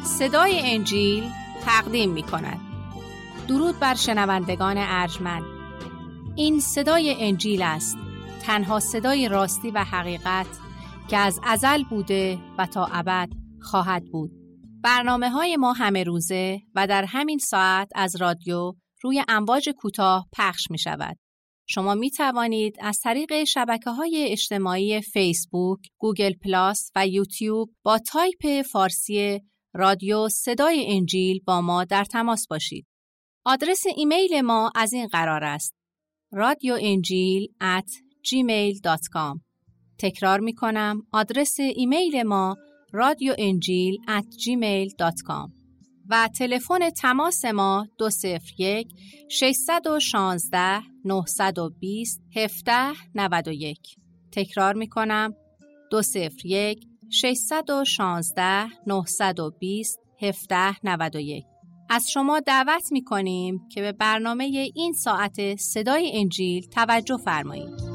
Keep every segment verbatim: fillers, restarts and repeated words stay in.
صدای انجیل تقدیم می کند. درود بر شنوندگان ارجمند. این صدای انجیل است، تنها صدای راستی و حقیقت که از ازل بوده و تا ابد خواهد بود. برنامه های ما همه روزه و در همین ساعت از رادیو روی امواج کوتاه پخش می شود. شما می توانید از طریق شبکه‌های اجتماعی فیسبوک، گوگل پلاس و یوتیوب با تایپ فارسی رادیو صدای انجیل با ما در تماس باشید. آدرس ایمیل ما از این قرار است: رادیو انجیل ات جیمیل دات کام. تکرار می کنم، آدرس ایمیل ما رادیو انجیل ات جیمیل دات کام و تلفن تماس ما دو صفر یک ششصد و شانزده نهصد و بیست هفده نود و یک. تکرار می کنم، دو صفر یک ششصد و شانزده نهصد و بیست هفده نود و یک. از شما دعوت می کنیم که به برنامه این ساعت صدای انجیل توجه فرمایید.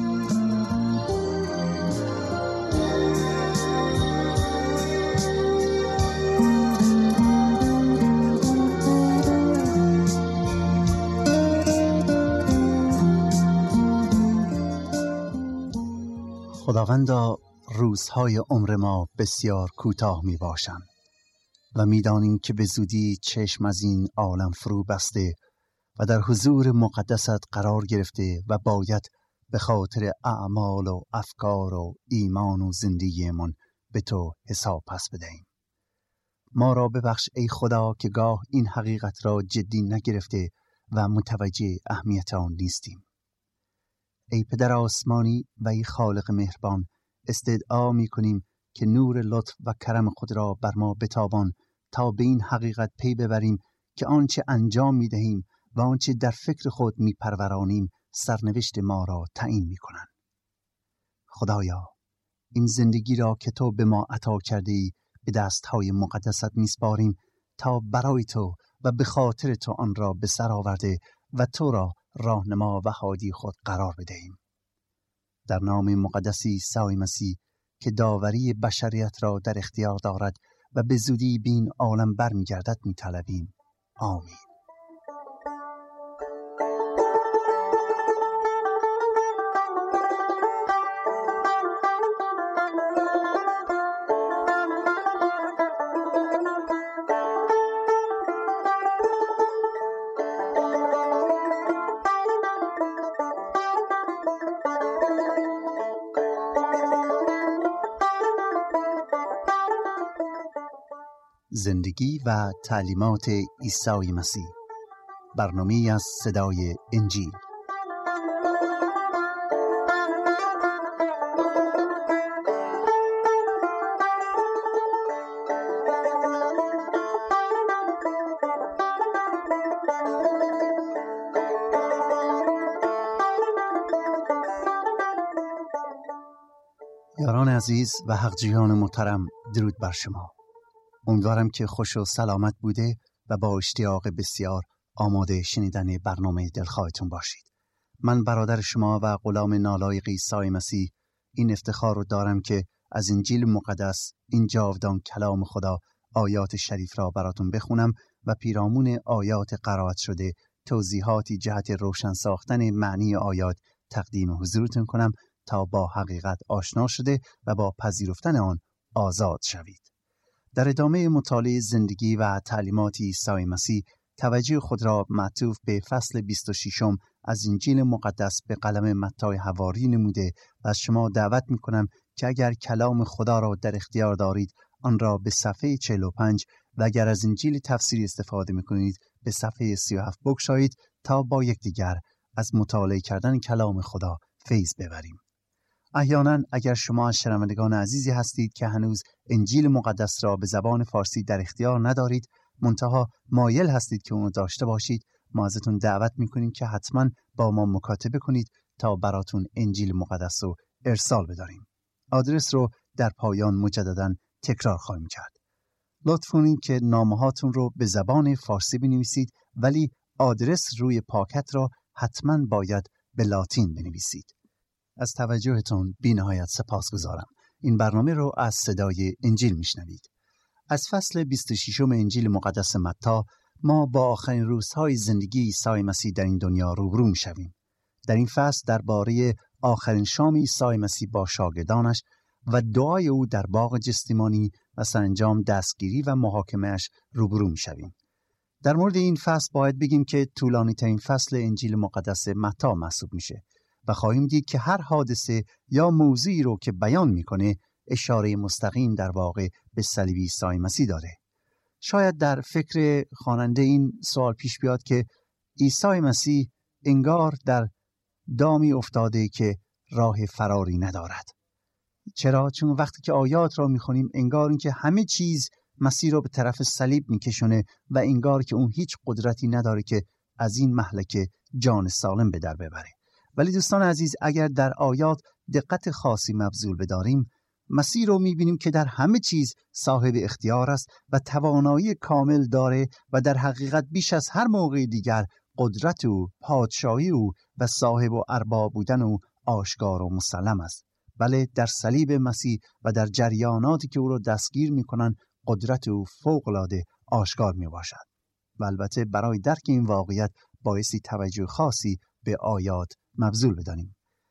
خداوندا، روزهای عمر ما بسیار کوتاه می باشند و می دانیم که به زودی چشم از این عالم فرو بسته و در حضور مقدست قرار گرفته و باید به خاطر اعمال و افکار و ایمان و زندگیمان به تو حساب پس بدهیم. ما را ببخش ای خدا که گاه این حقیقت را جدی نگرفته و متوجه اهمیت آن نیستیم. ای پدر آسمانی و ای خالق مهربان، استدعا می کنیم که نور لطف و کرم خود را بر ما بتابان تا به این حقیقت پی ببریم که آنچه انجام می دهیم و آنچه در فکر خود می پرورانیم سرنوشت ما را تعیین می کنند. خدایا، این زندگی را که تو به ما عطا کرده ای به دستهای مقدست می سپاریم تا برای تو و به خاطر تو آن را به سر آورده و تو را راهنما و هادی خود قرار بدهیم. در نام مقدس عیسی مسیح که داوری بشریت را در اختیار دارد و به زودی به این عالم برمیگردد می‌طلبیم. آمین. زندگی و تعلیمات عیسی مسیح، برنامه‌ای از صدای انجیل. یاران عزیز و حقجویان محترم، درود بر شما. امیدوارم که خوش و سلامت بوده و با اشتیاق بسیار آماده شنیدن برنامه دلخواهتون باشید. من برادر شما و غلام نالایق عیسی مسیح این افتخار رو دارم که از انجیل مقدس، این جاودان کلام خدا، آیات شریف را براتون بخونم و پیرامون آیات قرائت شده توضیحاتی جهت روشن ساختن معنی آیات تقدیم حضورتون کنم تا با حقیقت آشنا شده و با پذیرفتن آن آزاد شوید. در ادامه مطالعه زندگی و تعلیمات عیسی مسیح توجه خود را معطوف به فصل بیست و شش از انجیل مقدس به قلم متی حواری نموده و از شما دعوت می کنم که اگر کلام خدا را در اختیار دارید آن را به صفحه چهل و پنج و اگر از انجیل تفسیری استفاده می کنید به صفحه سی و هفت بگشایید تا با یکدیگر از مطالعه کردن کلام خدا فیض ببریم. احیانا اگر شما از شنوندگان عزیزی هستید که هنوز انجیل مقدس را به زبان فارسی در اختیار ندارید، منتها مایل هستید که اونو داشته باشید، ما ازتون دعوت میکنیم که حتما با ما مکاتبه کنید تا براتون انجیل مقدس رو ارسال بداریم. آدرس رو در پایان مجددا تکرار خواهیم کرد. لطف کنید که نامه‌هاتون رو به زبان فارسی بنویسید، ولی آدرس روی پاکت را حتما باید به لاتین بنویسید. از توجهتون بی‌نهایت سپاسگزارم. این برنامه رو از صدای انجیل میشنوید. از فصل بیست و ششم انجیل مقدس متی ما با آخرین روزهای زندگی عیسی مسیح در این دنیا روبرو می‌شویم. در این فصل درباره آخرین شام عیسی مسیح با شاگردانش و دعای او در باغ جستیمانی و سرانجام دستگیری و محاکمه‌اش روبرو می‌شویم. در مورد این فصل باید بگیم که طولانی‌ترین فصل انجیل مقدس متی محسوب میشه و خواهیم دید که هر حادثه یا موضوعی رو که بیان میکنه اشاره مستقیم در واقع به صلیب عیسی مسیح داره. شاید در فکر خواننده این سوال پیش بیاد که عیسی مسیح انگار در دامی افتاده که راه فراری ندارد. چرا؟ چون وقتی که آیات را میخونیم انگار اینکه همه چیز مسیح را به طرف صلیب میکشونه و انگار که اون هیچ قدرتی نداره که از این مهلکه جان سالم به در ببره. ولی دوستان عزیز، اگر در آیات دقت خاصی مبذول بداریم، مسیح رو میبینیم که در همه چیز صاحب اختیار است و توانایی کامل داره و در حقیقت بیش از هر موقع دیگر قدرت او، پادشاهی او و صاحب و ارباب بودن او آشکار و مسلم است. بله، در صلیب مسیح و در جریاناتی که او رو دستگیر میکنن قدرت او فوق‌العاده آشکار میباشد. و البته برای درک این واقعیت بایستی توجه خاصی به آیات مبذول بدانیم.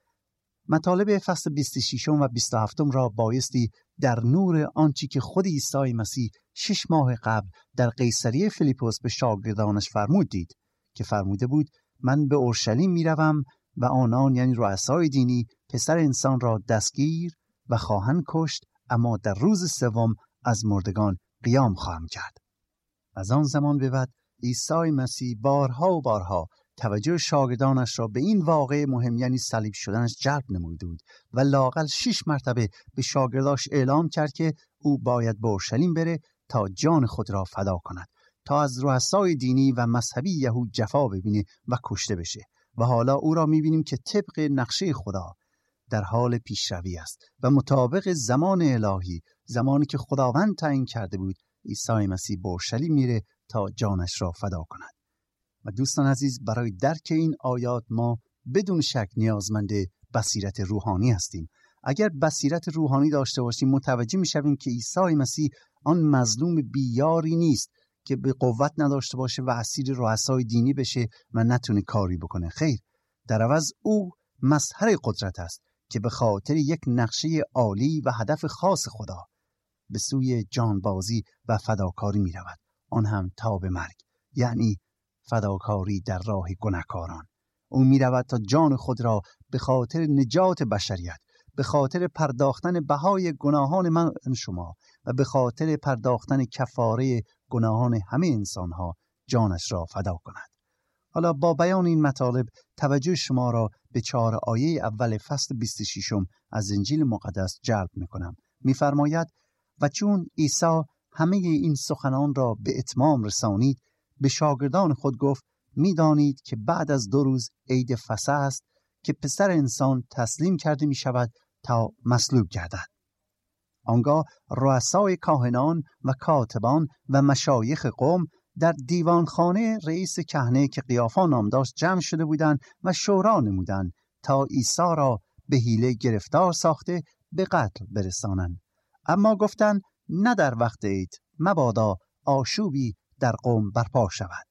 مطالب فصل بیست و شش و بیست و هفت را بایستی در نور آنچه که خود عیسی مسیح شش ماه قبل در قیصریه فیلیپوس به شاگردانش فرمود دید که فرموده بود من به اورشلیم میروم و آنان یعنی رؤسای دینی پسر انسان را دستگیر و خواهند کشت، اما در روز سوم از مردگان قیام خواهم کرد. از آن زمان به بعد عیسی مسیح بارها و بارها توجه شاگردانش را به این واقعه مهم یعنی صلیب شدنش جلب نموده بود و لااقل شش مرتبه به شاگرداش اعلام کرد که او باید به اورشلیم بره تا جان خود را فدا کند، تا از رؤسای دینی و مذهبی یهود جفا ببینه و کشته بشه. و حالا او را می‌بینیم که طبق نقشه خدا در حال پیشروی است و مطابق زمان الهی، زمانی که خداوند تعیین کرده بود، عیسی مسیح به اورشلیم میره تا جانش را فدا کند. و دوستان عزیز، برای درک این آیات ما بدون شک نیازمند بصیرت روحانی هستیم. اگر بصیرت روحانی داشته باشیم متوجه میشویم که عیسی مسیح آن مظلوم بیاری نیست که به قوت نداشته باشه و اسیر رؤسای دینی بشه و نتونه کاری بکنه. خیر، در عوض او مظهر قدرت است که به خاطر یک نقشه عالی و هدف خاص خدا به سوی جانبازی و فداکاری می رود، آن هم تا به مرگ، یعنی فداکاری در راه گناهکاران. او می رود تا جان خود را به خاطر نجات بشریت، به خاطر پرداختن بهای گناهان من شما و به خاطر پرداختن کفاره گناهان همه انسانها جانش را فدا کند. حالا با بیان این مطالب توجه شما را به چهار آیه اول فصل بیست و شش از انجیل مقدس جلب می‌کنم. می‌فرماید و چون عیسی همه این سخنان را به اتمام رسانید، به شاگردان خود گفت می‌دانید که بعد از دو روز عید فسح است که پسر انسان تسلیم کرده می‌شود تا مصلوب گردد. آنگاه رؤسای کاهنان و کاتبان و مشایخ قوم در دیوانخانه رئیس کهنه که قیافا نام داشت جمع شده بودند و شورا نمودند تا عیسی را به حیله گرفتار ساخته به قتل برسانند. اما گفتند نه در وقت عید، مبادا آشوبی در قوم برپا شود.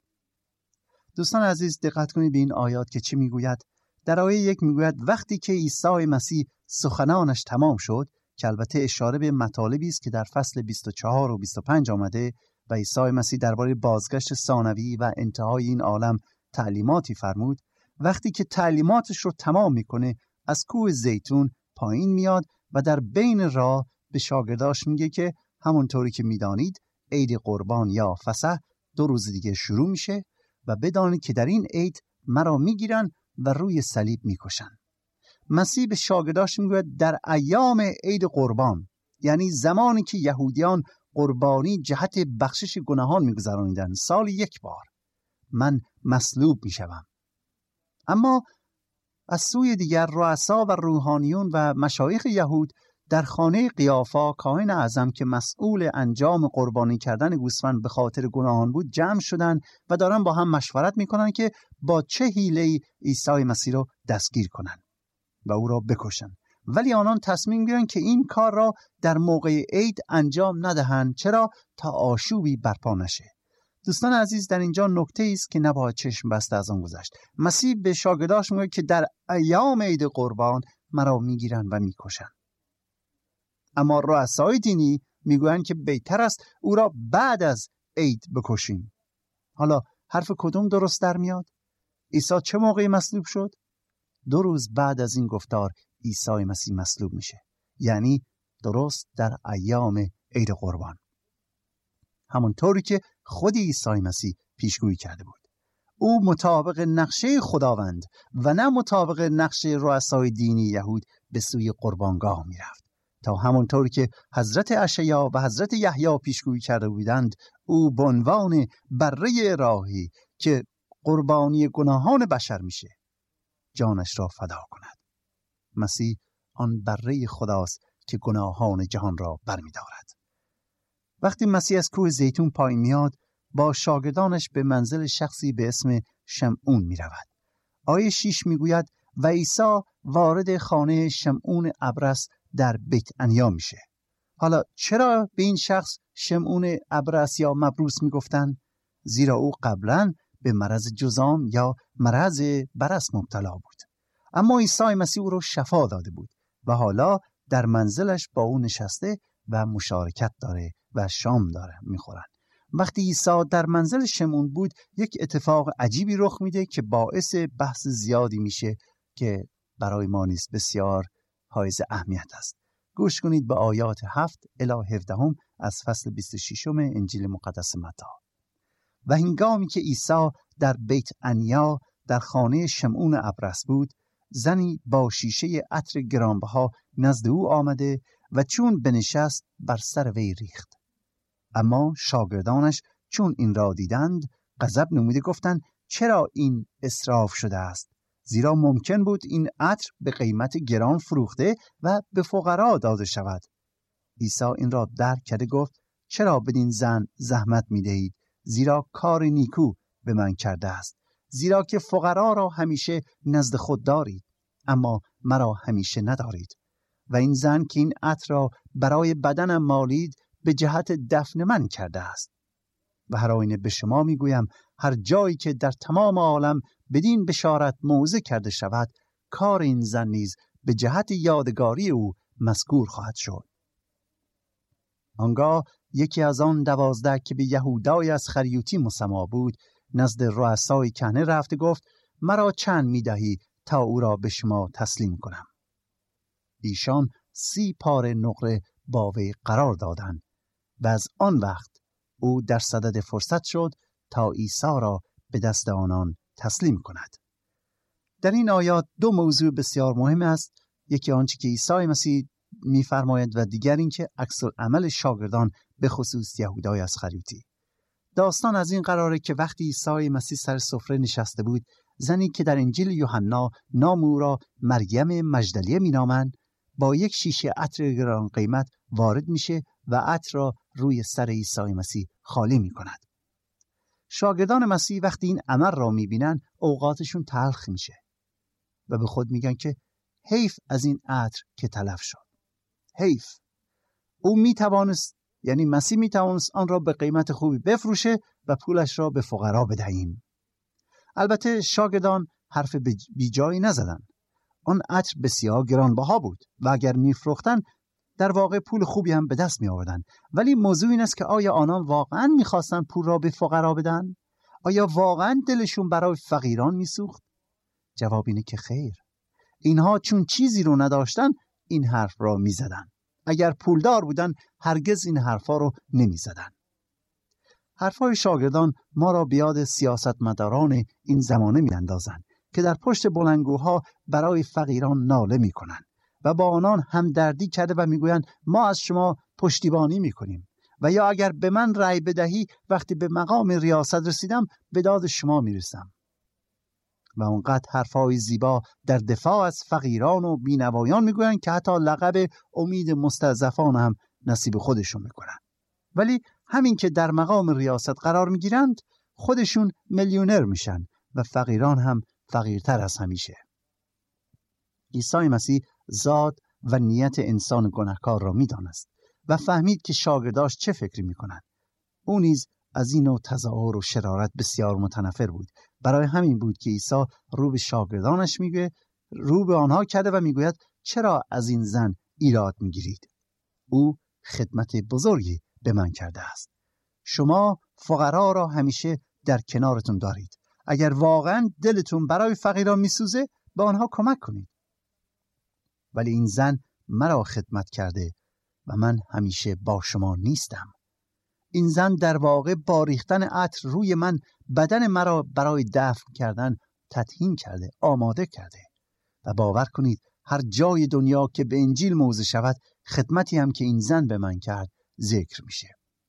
دوستان عزیز، دقت کنید به این آیات که چی میگوید. در آیه یک میگوید وقتی که عیسی مسیح سخنانش تمام شد، که البته اشاره به مطالبی است که در فصل بیست و چهار و بیست و پنج آمده و عیسی مسیح درباره بازگشت ثانوی و انتهای این عالم تعلیماتی فرمود. وقتی که تعلیماتش رو تمام میکنه از کوه زیتون پایین میاد و در بین راه به شاگرداش میگه که همونطوری که میدانید عید قربان یا فسح دو روز دیگه شروع میشه و بدانید که در این عید مرا میگیرن و روی صلیب میکشن. مسیح به شاگرداش میگوید در ایام عید قربان، یعنی زمانی که یهودیان قربانی جهت بخشش گناهان میگذرانیدن، سال یک بار، من مصلوب میشوم. اما از سوی دیگر رؤسا و روحانیون و مشایخ یهود در خانه قیافا کاهن اعظم که مسئول انجام قربانی کردن گوسفند به خاطر گناهان بود جمع شدن و دارن با هم مشورت میکنن که با چه حیله‌ای عیسی مسیح رو دستگیر کنن و او را بکشن. ولی آنان تصمیم می‌گیرند که این کار را در موقع عید انجام ندهند. چرا؟ تا آشوبی برپا نشه. دوستان عزیز، در اینجا نکته است که نباید چشم بسته از آن گذشت. مسیح به شاگرداش میگه که در ایام عید قربان مرا میگیرن و میکشن، اما رؤسای دینی میگویند که بهتر است او را بعد از عید بکشیم. حالا حرف کدوم درست در میاد؟ عیسی چه موقعی مصلوب شد؟ دو روز بعد از این گفتار عیسی مسیح مصلوب میشه، یعنی درست در ایام عید قربان، همونطوری که خود عیسی مسیح پیشگویی کرده بود. او مطابق نقشه خداوند و نه مطابق نقشه رؤسای دینی یهود به سوی قربانگاه میرفت، تا همونطوری که حضرت اشعیا و حضرت یحیی پیشگویی کرده بودند او به عنوان بره الهی که قربانی گناهان بشر میشه جانش را فدا کند. مسیح آن بره خداست که گناهان جهان را برمی‌دارد. وقتی مسیح از کوه زیتون پایین میاد، با شاگردانش به منزل شخصی به اسم شمعون می رود. آیه شش می گوید و عیسی وارد خانه شمعون ابرس در بیت عنیا میشه. حالا چرا به این شخص شمعون ابرس یا مبروس می گفتن؟ زیرا او قبلا به مرض جذام یا مرض برص مبتلا بود، اما عیسی مسیح او رو شفا داده بود و حالا در منزلش با او نشسته و مشارکت داره و شام داره میخورن. وقتی عیسی در منزل شمعون بود، یک اتفاق عجیبی رخ میده که باعث بحث زیادی میشه که برای ما نیز بسیار حائز اهمیت است. گوش کنید به آیات هفت الی هفده از فصل بیست و شش انجیل مقدس متی. و هنگامی که عیسی در بیت عنیا در خانه شمعون ابرس بود، زنی با شیشه عطر گرانبها نزد او آمده و چون بنشست بر سر وی ریخت. اما شاگردانش چون این را دیدند غضب نموده گفتند چرا این اسراف شده است؟ زیرا ممکن بود این عطر به قیمت گران فروخته و به فقرا داده شود. عیسی این را درک کرده گفت چرا بدین زن زحمت می دهید؟ زیرا کار نیکو به من کرده است. زیرا که فقرا را همیشه نزد خود دارید، اما مرا همیشه ندارید. و این زن که این عطر را برای بدنم مالید به جهت دفن من کرده است. و هر آینه به شما میگویم هر جایی که در تمام عالم بدین بشارت موعظه کرده شود، کار این زن نیز به جهت یادگاری او مذکور خواهد شد. آنگاه یکی از آن دوازده که به یهودای از خریوتی مسما بود نزد رؤسای کهنه رفت گفت مرا چند میدهی تا او را به شما تسلیم کنم؟ ایشان سی پاره نقره با وی قرار دادند و از آن وقت او در صدد فرصت شد تا عیسی را به دست آنان تسلیم کند. در این آیات دو موضوع بسیار مهم است. یکی آنچه که عیسی مسیح می‌فرماید و دیگر این که عکس العمل شاگردان به خصوص یهودای از خریوتی. داستان از این قراره که وقتی عیسی مسیح سر سفره نشسته بود، زنی که در انجیل یوحنا نام او را مریم مجدلیه می‌نامند با یک شیشه عطر گران قیمت وارد میشه و عطر را روی سر عیسی مسیح خالی میکند. شاگردان مسیح وقتی این عمل را میبینن اوقاتشون تلخ میشه و به خود میگن که حیف از این عطر که تلف شد. حیف. او میتوانست، یعنی مسیح میتوانست آن را به قیمت خوبی بفروشه و پولش را به فقرا بدهیم. البته شاگردان حرف بیجایی نزدن. آن عطر بسیار گرانبها بود و اگر میفروختن در واقع پول خوبی هم به دست می آوردن. ولی موضوع این است که آیا آنان واقعا میخواستن پول را به فقرا بدن؟ آیا واقعا دلشون برای فقیران میسوخت؟ جواب اینه که خیر. اینها چون چیزی رو نداشتن این حرف را میزدن. اگر پولدار بودن هرگز این حرفا رو نمیزدن. حرفای شاگردان ما را به یاد سیاستمداران این زمانه میاندازند که در پشت بلندگوها برای فقیران ناله میکنن و با آنان همدردی کرده و میگویند ما از شما پشتیبانی میکنیم و یا اگر به من رأی بدهی وقتی به مقام ریاست رسیدم به داد شما میرسم. و اونقدر حرفای زیبا در دفاع از فقیران و بینوایان میگویند که حتی لقب امید مستضعفان هم نصیب خودشون میکنن. ولی همین که در مقام ریاست قرار میگیرند خودشون میلیونر میشن و فقیران هم فقیرتر از همیشه. عیسی مسیح ذات و نیت انسان گناهکار را می‌دانست و فهمید که شاگرداش چه فکری می‌کنند. او نیز از این نوع تظاهر و شرارت بسیار متنفر بود. برای همین بود که عیسی رو به شاگردانش میگه، رو به آنها کرده و میگوید چرا از این زن ایراد میگیرید؟ او خدمت بزرگی به من کرده است. شما فقرا را همیشه در کنارتون دارید. اگر واقعا دلتون برای فقیران میسوزه به آنها کمک کنید. ولی این زن مرا خدمت کرده و من همیشه با شما نیستم. این زن در واقع با ریختن عطر روی من بدن مرا برای دفن کردن تطهین کرده، آماده کرده. و باور کنید هر جای دنیا که به انجیل موضع شود، خدمتی هم که این زن به من کرد ذکر میشه.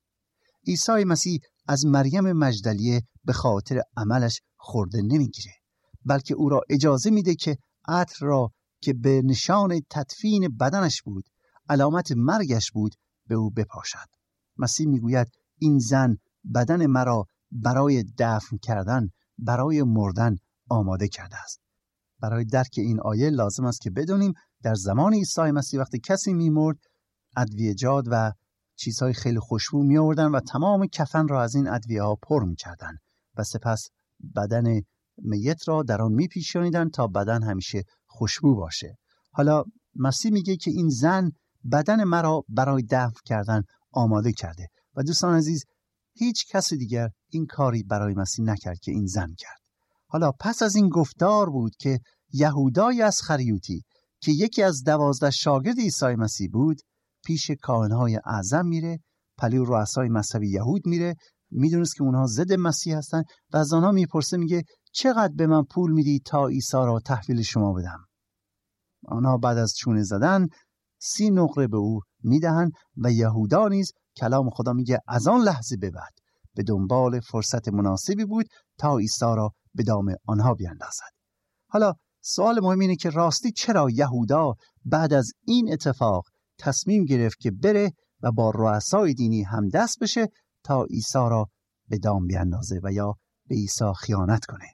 عیسی مسیح از مریم مجدلیه به خاطر عملش خورده نمیگیره، بلکه او را اجازه میده که عطر را که به نشان تدفین بدنش بود، علامت مرگش بود، به او بپاشد. مسیح میگوید این زن بدن مرا برای دفن کردن، برای مردن آماده کرده است. برای درک این آیه لازم است که بدونیم در زمان عیسی مسیح وقتی کسی میمرد، ادویه‌جات و چیزهای خیلی خوشبو می آوردن و تمام کفن را از این ادویه ها پر می کردن و سپس بدن میت را در آن می پیچانیدن تا بدن همیشه خوشبو باشه. حالا مسیح میگه که این زن بدن مرا برای دفن کردن آماده کرده و دوستان عزیز، هیچ کس دیگر این کاری برای مسیح نکرد که این زن کرد. حالا پس از این گفتار بود که یهودای اسخریوطی که یکی از دوازده شاگرد عیسی مسیح بود، پیش کاهنهای اعظم میره، پلی رؤسای مذهبی یهود میره، میدونست که اونها ضد مسیح هستن و از آنها میپرسه، میگه چقدر به من پول میدی تا عیسی را تحویل شما بدم؟ آنها بعد از چونه زدن سی نقره به او میدهن و یهودا نیز کلام خدا میگه از آن لحظه به بعد به دنبال فرصت مناسبی بود تا عیسی را به دام آنها بیاندازد. حالا سوال مهم اینه که راستی چرا یهودا بعد از این اتفاق تصمیم گرفت که بره و با رؤسای دینی همدست بشه تا عیسی را به دام بیاندازه و یا به عیسی خیانت کنه؟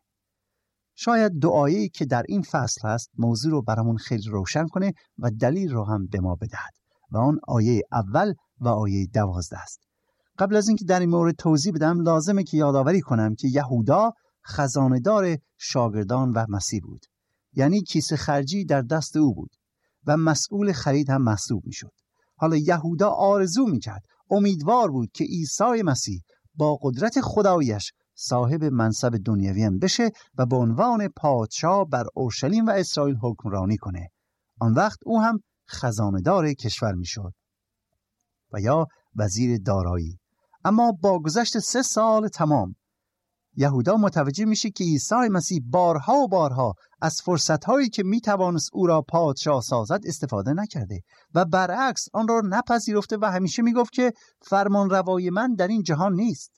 شاید دو آیه‌ای که در این فصل هست موضوع رو برامون خیلی روشن کنه و دلیل رو هم به ما بدهد و آن آیه اول و آیه دوازده است. قبل از اینکه در این مورد توضیح بدم لازمه که یادآوری کنم که یهودا خزانه‌دار شاگردان و مسیح بود، یعنی کیسه خرجی در دست او بود و مسئول خرید هم محسوب می شد. حالا یهودا آرزو می کرد، امیدوار بود که عیسی مسیح با قدرت خداییش صاحب منصب دنیوی هم بشه و به عنوان پادشاه بر اورشلیم و اسرائیل حکمرانی کنه. آن وقت او هم خزانه‌دار کشور می شد و یا وزیر دارایی. اما با گذشت سه سال تمام، یهودا متوجه میشه که عیسی مسیح بارها و بارها از فرصت‌هایی که میتوانست او را پادشاه سازد استفاده نکرده و برعکس آن را نپذیرفته و همیشه میگفت که فرمان روای من در این جهان نیست.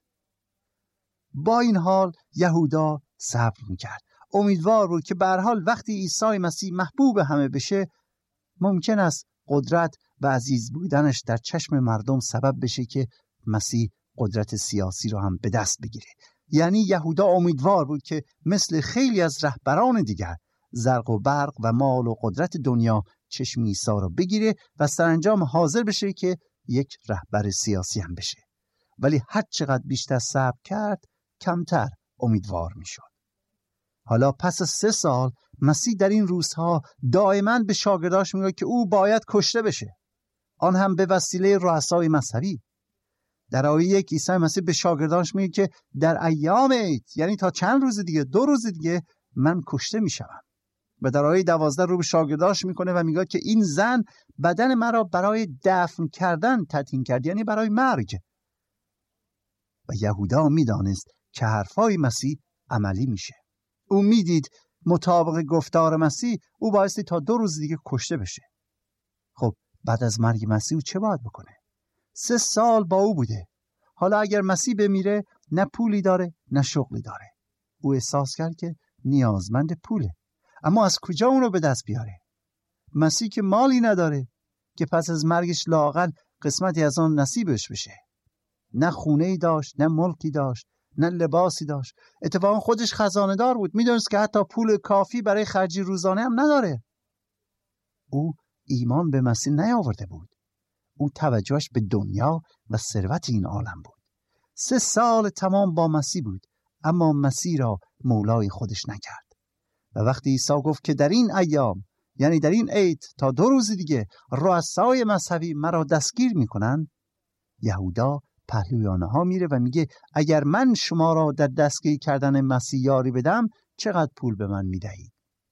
با این حال یهودا صبر میکرد، امیدوار بود که به هر حال وقتی عیسی مسیح محبوب همه بشه، ممکن است قدرت و عزیز بودنش در چشم مردم سبب بشه که مسیح قدرت سیاسی رو هم به دست بگیره. یعنی یهودا امیدوار بود که مثل خیلی از رهبران دیگر زرق و برق و مال و قدرت دنیا چشم عیسی رو بگیره و سرانجام حاضر بشه که یک رهبر سیاسی هم بشه. ولی هر چقدر بیشتر صبر کرد کمتر امیدوار می شد. حالا پس از سه سال مسیح در این روزها دائما به شاگرداش میگه که او باید کشته بشه، آن هم به وسیله رؤسای مذهبی. در آیه یک عیسی مسیح به شاگردانش میگه که در ایام عید، یعنی تا چند روز دیگه، دو روز دیگه من کشته میشم. و در آیه دوازده رو به شاگرداش میکنه و میگه که این زن بدن مرا برای دفن کردن تدفین کرد، یعنی برای مرگ. و یهودا میدانست که حرفای مسیح عملی میشه. او میدید مطابق گفتار مسیح او بایستی تا دو روز دیگه کشته بشه. خب بعد از مرگ مسیح چه باید بکنه؟ سه سال با او بوده. حالا اگر مسیح بمیره نه پولی داره نه شغلی داره. او احساس کرد که نیازمند پوله، اما از کجا اون رو به دست بیاره؟ مسیح که مالی نداره که پس از مرگش لااقل قسمتی از آن نصیبش بشه. نه خونه‌ای داشت، نه ملکی داشت، نه لباسی داشت. اتفاقا خودش خزانه دار بود، میدونست که حتی پول کافی برای خرجی روزانه هم نداره. او ایمان به مسیح نیاورده بود. او توجهش به دنیا و ثروت این عالم بود. سه سال تمام با مسیح بود، اما مسیح را مولای خودش نکرد. و وقتی عیسی گفت که در این ایام، یعنی در این عید تا دو روز دیگه رؤسای مذهبی مرا دستگیر میکنن، یهودا پهلوی آنها میره و میگه اگر من شما را در دستگیر کردن مسیح یاری بدم چقدر پول به من میدهید؟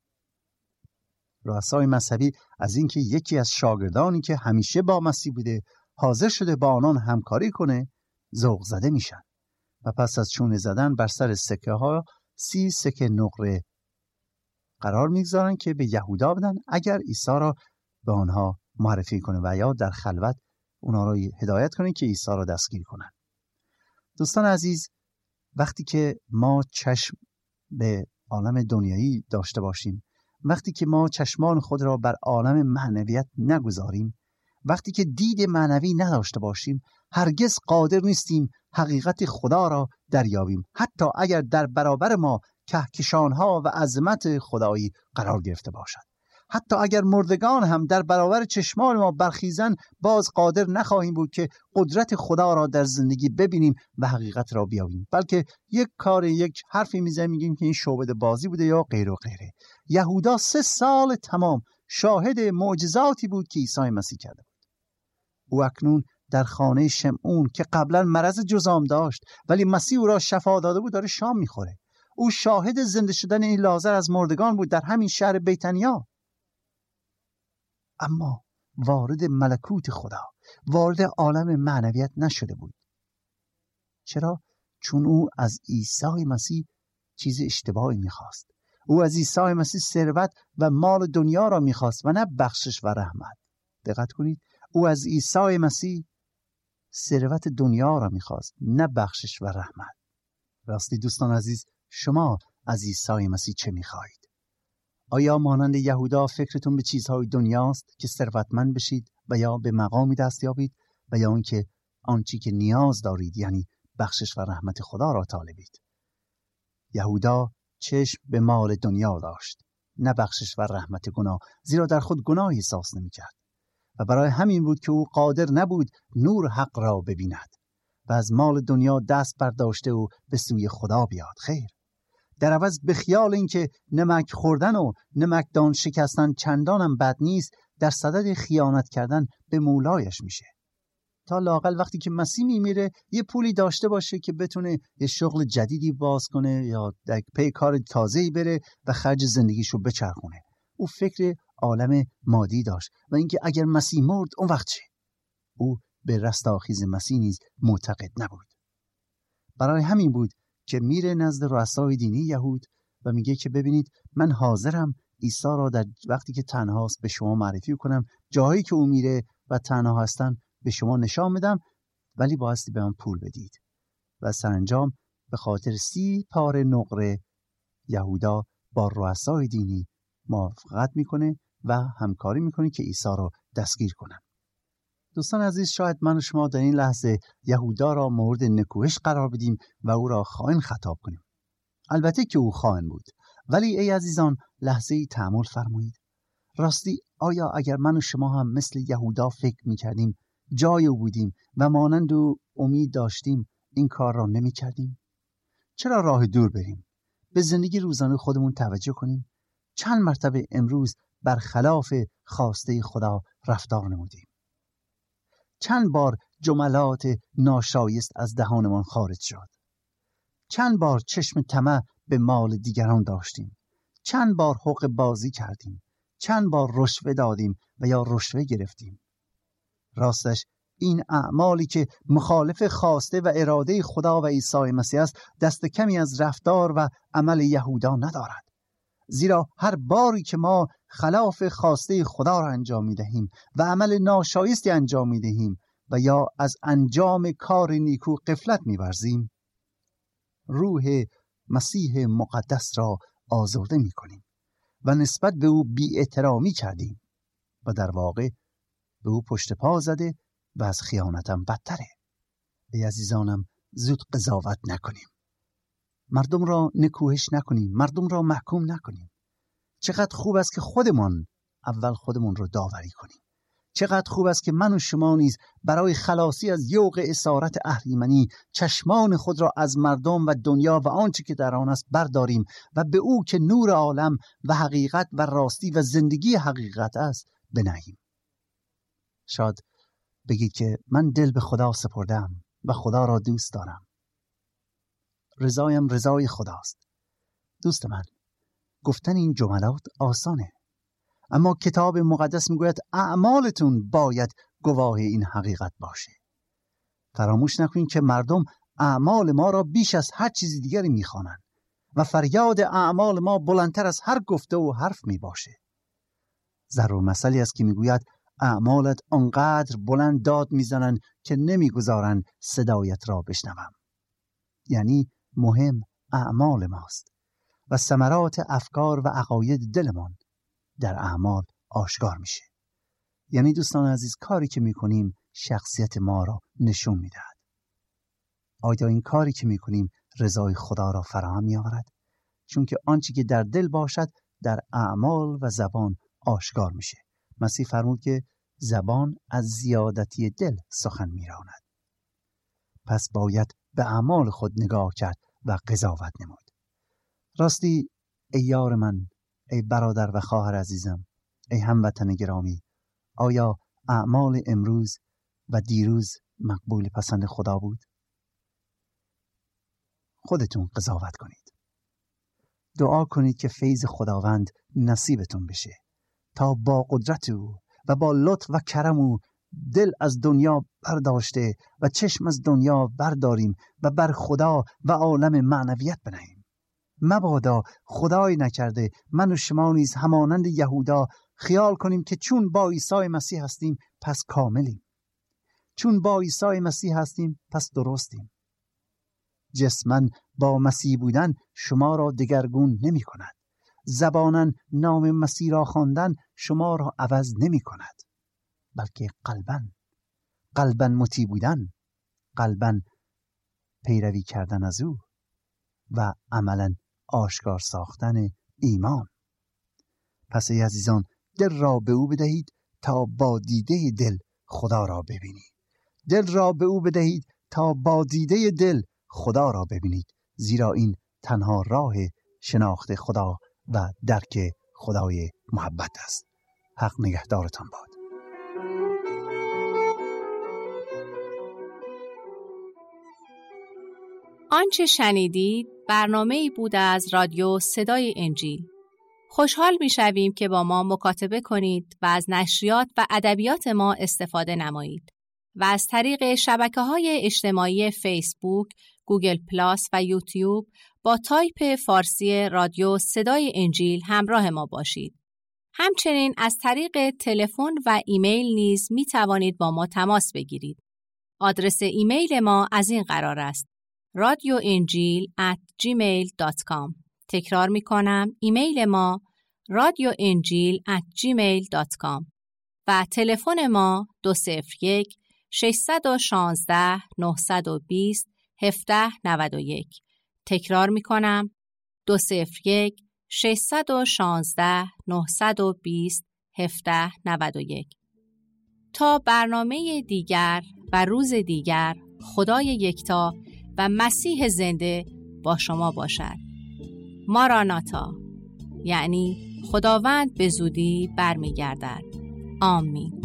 رؤسای مذهبی از اینکه یکی از شاگردانی که همیشه با مسیح بوده حاضر شده با آنان همکاری کنه ذوق زده میشن و پس از چونه زدن بر سر سکه ها سی سکه نقره قرار میگذارن که به یهودا بدن اگر عیسی را به آنها معرفی کنه و یا در خلوت اونا را هدایت کنه که عیسی را دستگیر کنن. دوستان عزیز، وقتی که ما چشم به عالم دنیایی داشته باشیم، وقتی که ما چشمان خود را بر عالم معنویت نگذاریم، وقتی که دید معنوی نداشته باشیم، هرگز قادر نیستیم حقیقت خدا را دریابیم، حتی اگر در برابر ما کهکشانها و عظمت خدایی قرار گرفته باشد. حتی اگر مردگان هم در برابر چشمان ما برخیزن، باز قادر نخواهیم بود که قدرت خدا را در زندگی ببینیم و حقیقت را بیابیم، بلکه یک کار یک حرفی میزنیم میگیم که این شعبده بازی بوده یا غیر و غیره. یهودا سه سال تمام شاهد معجزاتی بود که عیسی مسیح کرده بود. او اکنون در خانه شمعون که قبلا مرض جذام داشت ولی مسیح او را شفا داده بود داره شام میخوره. او شاهد زنده شدن این لازر از مردگان بود در همین شهر بیتنیا. اما وارد ملکوت خدا، وارد عالم معنویت نشده بود. چرا؟ چون او از عیسی مسیح چیز اشتباهی میخواست. او از عیسی مسیح ثروت و مال دنیا را میخواست و نه بخشش و رحمت. دقت کنید، او از عیسی مسیح ثروت دنیا را میخواست، نه بخشش و رحمت. راستی دوستان عزیز، شما از عیسی مسیح چه میخواهید؟ آیا مانند یهودا فکرتون به چیزهای دنیاست که ثروتمند بشید و یا به مقامی دست یابید و یا اینکه آنچه که نیاز دارید یعنی بخشش و رحمت خدا را طالبید؟ یهودا چشم به مال دنیا داشت، نه بخشش و رحمت گناه، زیرا در خود گناه احساس نمی‌کرد و برای همین بود که او قادر نبود نور حق را ببیند و از مال دنیا دست برداشته و به سوی خدا بیاد. خیر، در عوض به خیال اینکه نمک خوردن و نمکدان شکستن چندانم بد نیست، در صدد خیانت کردن به مولایش میشه. تا لااقل وقتی که مسیح میمیره یه پولی داشته باشه که بتونه یه شغل جدیدی باز کنه یا در پی کار تازه‌ای بره و خرج زندگیشو بچرخونه. او فکر عالم مادی داشت و اینکه اگر مسیح مرد اون وقت چه؟ او به رستاخیز مسیح نیز معتقد نبود. برای همین بود که میره نزد رؤسای دینی یهود و میگه که ببینید من حاضرم عیسی را در وقتی که تنهاست به شما معرفی کنم، جایی که او میره و تنها هستن به شما نشان بدم، ولی بایستی به من پول بدید. و سرانجام به خاطر سی پاره نقره یهودا با رؤسای دینی موافقت میکنه و همکاری میکنه که عیسی را دستگیر کنن. دوستان عزیز، شاید من و شما در این لحظه یهودا را مورد نکوهش قرار بدیم و او را خائن خطاب کنیم. البته که او خائن بود، ولی ای عزیزان لحظه ای تأمل فرمایید. راستی آیا اگر من و شما هم مثل یهودا فکر میکردیم، جای او بودیم و مانند او امید داشتیم، این کار را نمی کردیم؟ چرا راه دور بریم؟ به زندگی روزانه خودمون توجه کنیم. چند مرتبه امروز برخلاف خواسته خدا رفتار نمودیم؟ چند بار جملات ناشایست از دهانمان خارج شد؟ چند بار چشم طمع به مال دیگران داشتیم؟ چند بار حق بازی کردیم؟ چند بار رشوه دادیم و یا رشوه گرفتیم؟ راستش این اعمالی که مخالف خواسته و اراده خدا و عیسی مسیح است دست کمی از رفتار و عمل یهودا ندارد. زیرا هر باری که ما خلاف خواسته خدا را انجام می دهیم و عمل ناشایستی انجام می دهیم و یا از انجام کار نیکو غفلت می ورزیم، روح مسیح مقدس را آزرده می کنیم و نسبت به او بی احترامی کردیم و در واقع به او پشت پا زده و از خیانتم بدتره. ای عزیزانم، زود قضاوت نکنیم، مردم را نکوهش نکنیم، مردم را محکوم نکنیم. چقدر خوب است که خودمان اول خودمون رو داوری کنیم. چقدر خوب است که من و شما نیز برای خلاصی از یوغ اسارت اهریمنی چشمان خود را از مردم و دنیا و آنچه که در آن است برداریم و به او که نور عالم و حقیقت و راستی و زندگی حقیقت است بنهیم. شاید بگید که من دل به خدا سپردم و خدا را دوست دارم. رضایم رضای خداست. دوست من، گفتن این جملات آسانه، اما کتاب مقدس میگوید اعمالتون باید گواه این حقیقت باشه. فراموش نکنید که مردم اعمال ما را بیش از هر چیزی دیگری میخوانند و فریاد اعمال ما بلندتر از هر گفته و حرف میباشه. ضرور مثلی است که میگوید اعمالت آنقدر بلند داد میزنند که نمیگذارند صدایت را بشنوم. یعنی مهم اعمال ماست و ثمرات افکار و عقاید دلمان در اعمال آشکار میشه. یعنی دوستان عزیز، کاری که میکنیم شخصیت ما را نشون میدهد. آیا این کاری که میکنیم رضای خدا را فراهم میآورد؟ چون که آنچه که در دل باشد در اعمال و زبان آشکار میشه. مسیح فرمود که زبان از زیادتی دل سخن میراند. پس باید به اعمال خود نگاه کرد و قضاوت نمود. راستی ای یار من، ای برادر و خواهر عزیزم، ای هموطن گرامی، آیا اعمال امروز و دیروز مقبول پسند خدا بود؟ خودتون قضاوت کنید. دعا کنید که فیض خداوند نصیبتون بشه تا با قدرت او و با لطف و کرم او دل از دنیا برداشته و چشم از دنیا برداریم و بر خدا و عالم معنویت بنهیم. مبادا خدای نکرده من و شما نیز همانند یهودا خیال کنیم که چون با عیسی مسیح هستیم پس کاملیم، چون با عیسی مسیح هستیم پس درستیم. جسمن با مسیح بودن شما را دگرگون نمی کند. زبانن نام مسیح را خواندن شما را عوض نمی کند، بلکه قلبن قلبن مطیع بودن، قلبن پیروی کردن از او و عملا آشکار ساختن ایمان. پس ای عزیزان، دل را به او بدهید تا با دیده دل خدا را ببینید. دل را به او بدهید تا با دیده دل خدا را ببینید، زیرا این تنها راه شناخت خدا و درک خدای محبت است. حق نگهدارتان باد. آنچه شنیدید برنامه‌ای بود از رادیو صدای انجیل. خوشحال می‌شویم که با ما مکاتبه کنید و از نشریات و ادبیات ما استفاده نمایید و از طریق شبکه‌های اجتماعی فیسبوک، گوگل پلاس و یوتیوب با تایپ فارسی رادیو صدای انجیل همراه ما باشید. همچنین از طریق تلفن و ایمیل نیز می توانید با ما تماس بگیرید. آدرس ایمیل ما از این قرار است: رادیو انجیل ات جیمیل دات کام. تکرار می کنم، ایمیل ما رادیو انجیل ات جیمیل دات کام و تلفن ما دو صفر یک ششصد و شانزده نهصد و بیست هفده نود و یک. تکرار می کنم، دو صفر یک ششصد و شانزده نهصد و بیست هفده نود و یک. تا برنامه دیگر و روز دیگر، خدای یکتا و مسیح زنده با شما باشد. ماراناتا، یعنی خداوند به زودی برمیگردد. آمین.